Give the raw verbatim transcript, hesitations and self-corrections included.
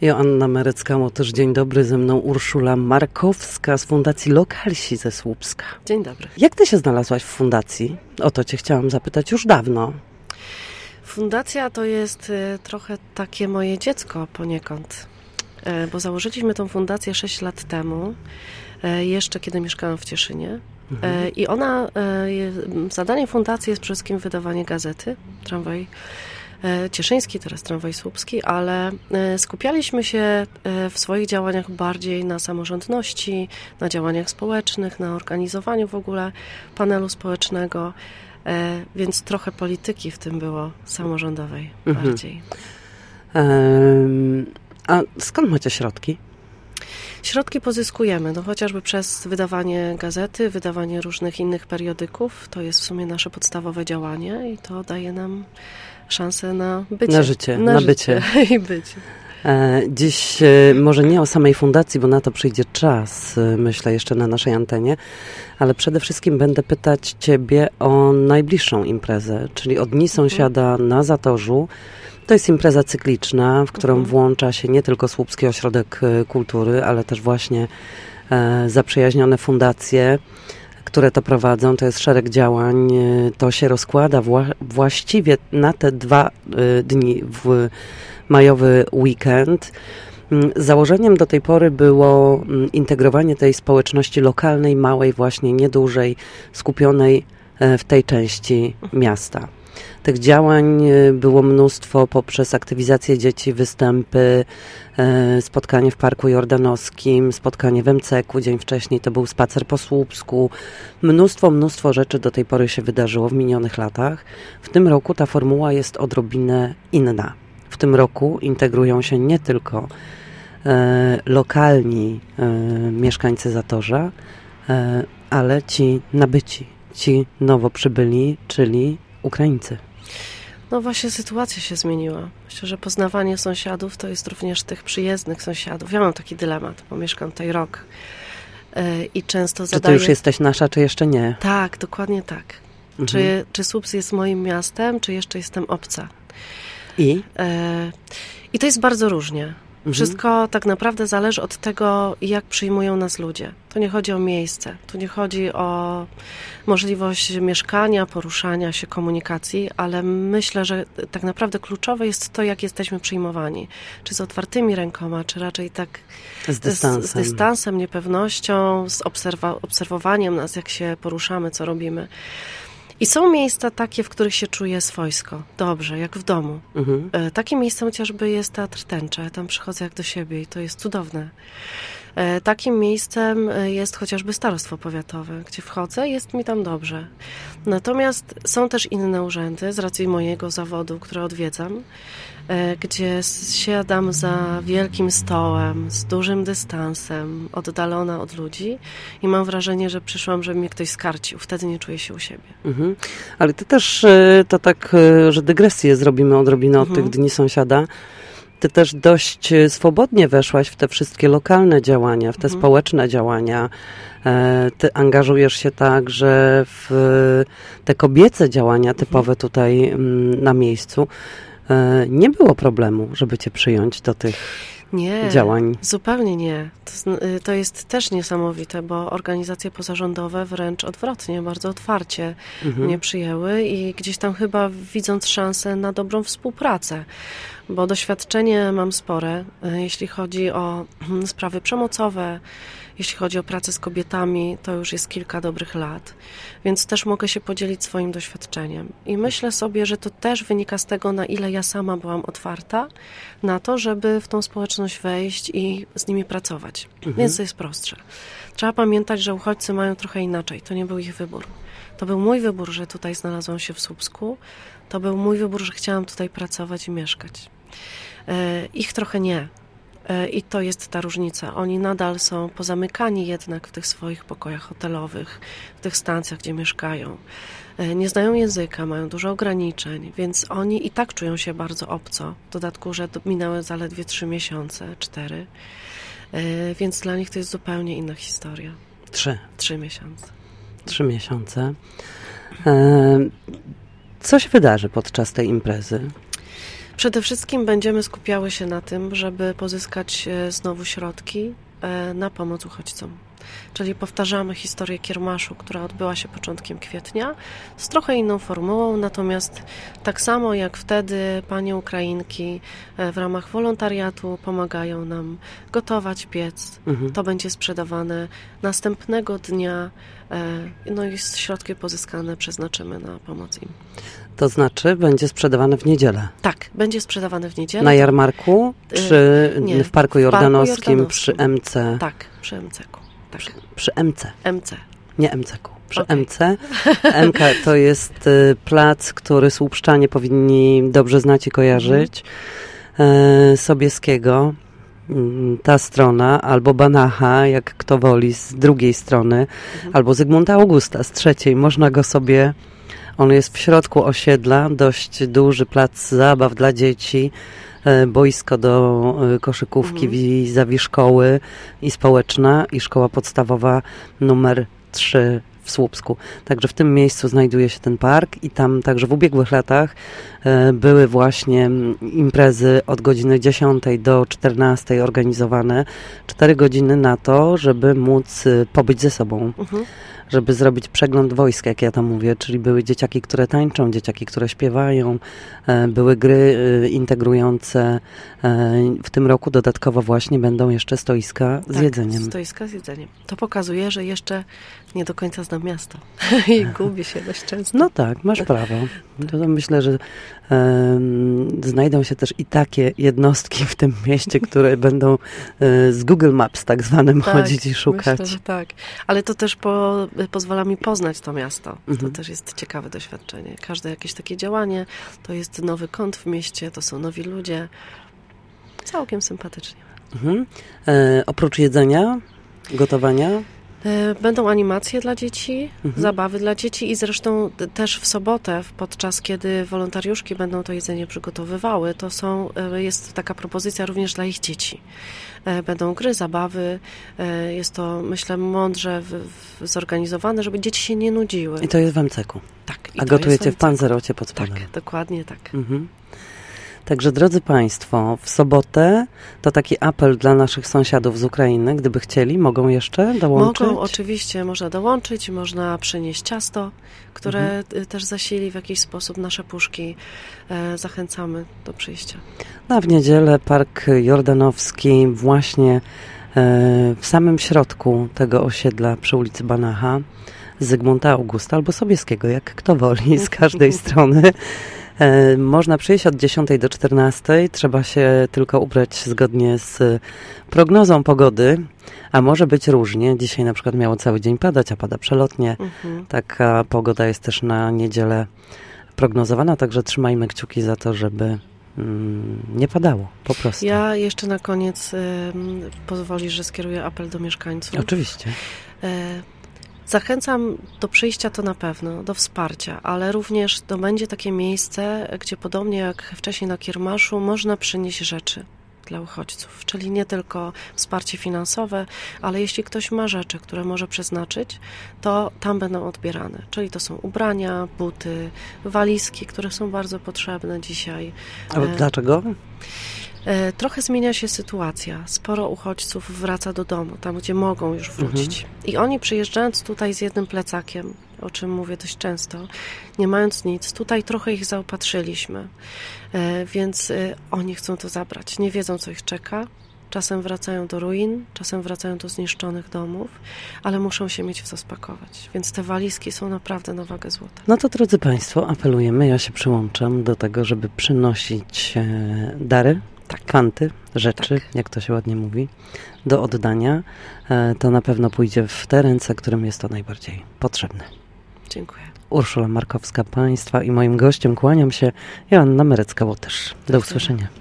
Joanna Merecka-Łotysz, dzień dobry, ze mną Urszula Markowska z Fundacji Lokalsi ze Słupska. Dzień dobry. Jak ty się znalazłaś w fundacji? O to cię chciałam zapytać już dawno. Fundacja to jest y, trochę takie moje dziecko poniekąd, y, bo założyliśmy tą fundację sześć lat temu, y, jeszcze kiedy mieszkałam w Cieszynie. Mhm. Y, I ona, y, zadaniem fundacji jest przede wszystkim wydawanie gazety, Tramwaj Cieszyński, teraz Tramwaj Słupski, ale skupialiśmy się w swoich działaniach bardziej na samorządności, na działaniach społecznych, na organizowaniu w ogóle panelu społecznego, więc trochę polityki w tym było samorządowej mhm. bardziej. Um, a skąd macie środki? Środki pozyskujemy, no chociażby przez wydawanie gazety, wydawanie różnych innych periodyków. To jest w sumie nasze podstawowe działanie i to daje nam szansę na bycie. Na życie, na, na życie bycie. i bycie. Dziś może nie o samej fundacji, bo na to przyjdzie czas, myślę, jeszcze na naszej antenie, ale przede wszystkim będę pytać ciebie o najbliższą imprezę, czyli o Dni Sąsiada na Zatorzu. To jest impreza cykliczna, w którą mhm. włącza się nie tylko Słupski Ośrodek Kultury, ale też właśnie e, zaprzyjaźnione fundacje, które to prowadzą. To jest szereg działań. To się rozkłada wła- właściwie na te dwa y, dni w majowy weekend. Założeniem do tej pory było integrowanie tej społeczności lokalnej, małej, właśnie niedużej, skupionej w tej części miasta. Tych działań było mnóstwo poprzez aktywizację dzieci, występy, spotkanie w Parku Jordanowskim, spotkanie w Emceku, dzień wcześniej to był spacer po Słupsku. Mnóstwo, mnóstwo rzeczy do tej pory się wydarzyło w minionych latach. W tym roku ta formuła jest odrobinę inna. W tym roku integrują się nie tylko e, lokalni e, mieszkańcy Zatorza, e, ale ci nabyci, ci nowo przybyli, czyli Ukraińcy. No właśnie sytuacja się zmieniła. Myślę, że poznawanie sąsiadów to jest również tych przyjezdnych sąsiadów. Ja mam taki dylemat, bo mieszkam tutaj rok yy, i często zadaję... Czy ty już jesteś nasza, czy jeszcze nie? Tak, dokładnie tak. Mhm. Czy, czy Słupsk jest moim miastem, czy jeszcze jestem obca? I? Yy, I to jest bardzo różnie. Wszystko tak naprawdę zależy od tego, jak przyjmują nas ludzie. Tu nie chodzi o miejsce, tu nie chodzi o możliwość mieszkania, poruszania się, komunikacji, ale myślę, że tak naprawdę kluczowe jest to, jak jesteśmy przyjmowani. Czy z otwartymi rękoma, czy raczej tak z dystansem, z, z dystansem niepewnością, z obserwa- obserwowaniem nas, jak się poruszamy, co robimy. I są miejsca takie, w których się czuje swojsko, dobrze, jak w domu. Mhm. E, takie miejsce chociażby jest Teatr Tęcze, tam przychodzę jak do siebie i to jest cudowne. E, takim miejscem jest chociażby Starostwo Powiatowe, gdzie wchodzę, jest mi tam dobrze. Natomiast są też inne urzędy, z racji mojego zawodu, które odwiedzam, e, gdzie siadam za wielkim stołem, z dużym dystansem, oddalona od ludzi i mam wrażenie, że przyszłam, żeby mnie ktoś skarcił. Wtedy nie czuję się u siebie. Mhm. Ale ty też, to tak, że dygresję zrobimy odrobinę od mhm. tych Dni Sąsiada. Ty też dość swobodnie weszłaś w te wszystkie lokalne działania, w te mhm. społeczne działania. Ty angażujesz się także w te kobiece działania typowe mhm. tutaj na miejscu. Nie było problemu, żeby cię przyjąć do tych nie, działań. Zupełnie nie. To, to jest też niesamowite, bo organizacje pozarządowe wręcz odwrotnie, bardzo otwarcie mhm. mnie przyjęły i gdzieś tam chyba widząc szansę na dobrą współpracę, bo doświadczenie mam spore, jeśli chodzi o sprawy przemocowe, jeśli chodzi o pracę z kobietami, to już jest kilka dobrych lat, więc też mogę się podzielić swoim doświadczeniem. I myślę sobie, że to też wynika z tego, na ile ja sama byłam otwarta na to, żeby w tą społeczność wejść i z nimi pracować. Mhm. Więc to jest prostsze. Trzeba pamiętać, że uchodźcy mają trochę inaczej. To nie był ich wybór. To był mój wybór, że tutaj znalazłam się w Słupsku. To był mój wybór, że chciałam tutaj pracować i mieszkać. E, ich trochę nie. I to jest ta różnica. Oni nadal są pozamykani jednak w tych swoich pokojach hotelowych, w tych stacjach, gdzie mieszkają. Nie znają języka, mają dużo ograniczeń, więc oni i tak czują się bardzo obco. W dodatku, że minęły zaledwie trzy miesiące, cztery. Więc dla nich to jest zupełnie inna historia. Trzy. Trzy miesiące. Trzy miesiące. Co się wydarzy podczas tej imprezy? Przede wszystkim będziemy skupiały się na tym, żeby pozyskać e, znowu środki e, na pomoc uchodźcom. Czyli powtarzamy historię kiermaszu, która odbyła się początkiem kwietnia, z trochę inną formułą, natomiast tak samo jak wtedy panie Ukrainki e, w ramach wolontariatu pomagają nam gotować, piec. Mhm. To będzie sprzedawane następnego dnia, e, no i środki pozyskane przeznaczymy na pomoc im. To znaczy będzie sprzedawane w niedzielę. Tak, będzie sprzedawane w niedzielę. Na jarmarku, czy nie, w Parku Jordanowskim, Parku Jordanowskim. przy M C? Tak, przy M C ku. Tak. Przy, przy M C. M C. Nie M C ku. Przy Okay. M C. M K to jest y, plac, który słupszczanie powinni dobrze znać i kojarzyć. Y, Sobieskiego. y, Ta strona, albo Banacha, jak kto woli, z drugiej strony, Mhm. albo Zygmunta Augusta z trzeciej. Można go sobie... On jest w środku osiedla, dość duży plac zabaw dla dzieci, e, boisko do e, koszykówki Mhm. vis-a-vis szkoły i społeczna i szkoła podstawowa numer trzy w Słupsku. Także w tym miejscu znajduje się ten park i tam także w ubiegłych latach e, były właśnie mm, imprezy od godziny dziesiątej do czternastej organizowane. Cztery godziny na to, żeby móc e, pobyć ze sobą. Mhm. Żeby zrobić przegląd wojska, jak ja tam mówię, czyli były dzieciaki, które tańczą, dzieciaki, które śpiewają, e, były gry e, integrujące. E, w tym roku dodatkowo właśnie będą jeszcze stoiska z Tak, jedzeniem. stoiska z jedzeniem. To pokazuje, że jeszcze nie do końca znam miasto i gubię się dość często. No tak, masz prawo. To, to myślę, że e, znajdą się też i takie jednostki w tym mieście, które będą e, z Google Maps tak zwanym Tak, chodzić i szukać. Myślę, że tak. Ale to też po, pozwala mi poznać to miasto. Mhm. To też jest ciekawe doświadczenie. Każde jakieś takie działanie to jest nowy kąt w mieście, to są nowi ludzie. Całkiem sympatycznie. Mhm. E, oprócz jedzenia, gotowania, E, Będą animacje dla dzieci, Mhm. zabawy dla dzieci i zresztą t- też w sobotę, w- podczas kiedy wolontariuszki będą to jedzenie przygotowywały, to są, e, jest taka propozycja również dla ich dzieci. E, Będą gry, zabawy, e, jest to, myślę, mądrze w, w, zorganizowane, żeby dzieci się nie nudziły. i to jest w M C ku. Tak, i A to gotujecie jest w Panzerocie pod spodem. Tak, dokładnie tak. Mhm. Także drodzy Państwo, w sobotę to taki apel dla naszych sąsiadów z Ukrainy, gdyby chcieli, mogą jeszcze dołączyć? Mogą, oczywiście, można dołączyć, można przynieść ciasto, które Mhm. też zasili w jakiś sposób nasze puszki. E, Zachęcamy do przyjścia. No, a w niedzielę Park Jordanowski właśnie e, w samym środku tego osiedla przy ulicy Banacha, Zygmunta Augusta albo Sobieskiego, jak kto woli, z każdej strony. E, można przyjść od dziesiątej do czternastej, trzeba się tylko ubrać zgodnie z prognozą pogody, a może być różnie. Dzisiaj na przykład miało cały dzień padać, a pada przelotnie. Mhm. Taka pogoda jest też na niedzielę prognozowana, także trzymajmy kciuki za to, żeby mm, nie padało, po prostu. Ja jeszcze na koniec ym, pozwolisz, że skieruję apel do mieszkańców. Oczywiście. E, Zachęcam do przyjścia to na pewno, do wsparcia, ale również to będzie takie miejsce, gdzie podobnie jak wcześniej na kiermaszu można przynieść rzeczy dla uchodźców, czyli nie tylko wsparcie finansowe, ale jeśli ktoś ma rzeczy, które może przeznaczyć, to tam będą odbierane, czyli to są ubrania, buty, walizki, które są bardzo potrzebne dzisiaj. A dlaczego? E, Trochę zmienia się sytuacja. Sporo uchodźców wraca do domu, tam gdzie mogą już wrócić. Mhm. I oni przyjeżdżając tutaj z jednym plecakiem, o czym mówię dość często, nie mając nic, tutaj trochę ich zaopatrzyliśmy. E, Więc e, oni chcą to zabrać. Nie wiedzą, co ich czeka. Czasem wracają do ruin, czasem wracają do zniszczonych domów, ale muszą się mieć w co spakować. Więc te walizki są naprawdę na wagę złota. No to drodzy Państwo, apelujemy, ja się przyłączam do tego, żeby przynosić e, dary, Tak. fanty, rzeczy, Tak. jak to się ładnie mówi, do oddania. E, to na pewno pójdzie w te ręce, którym jest to najbardziej potrzebne. Dziękuję. Urszula Markowska Państwa i moim gościem kłaniam się, Joanna Merecka-Łotysz. Do usłyszenia.